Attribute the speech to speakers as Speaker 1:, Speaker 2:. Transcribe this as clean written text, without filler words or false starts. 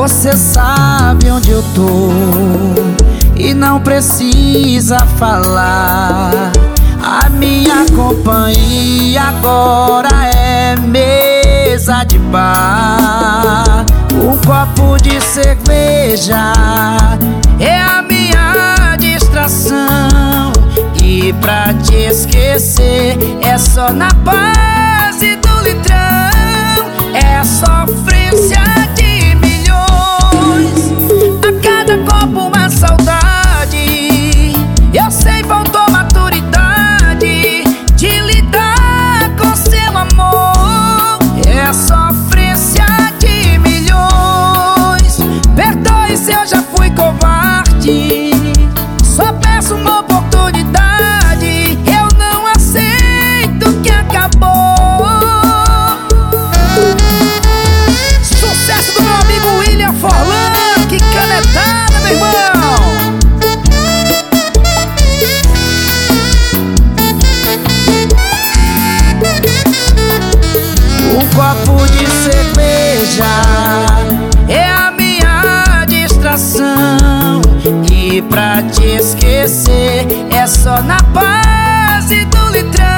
Speaker 1: Você sabe onde eu tô e não precisa falar. A minha companhia agora é mesa de bar. Um copo de cerveja é a minha distração. E pra te esquecer é só na base do litrão. É sofrência de milhões, a cada copo uma saudade. Eu sei, faltou maturidade de lidar com seu amor. É sofrência de milhões. Perdoe se eu já fui covarde, só peço uma oportunidade. Eu não aceito que acabou. Sucesso do meu amigo William Forlan, que canetada, meu irmão! Um copo de cerveja é a minha distração. E pra te esquecer é só na base do litrão.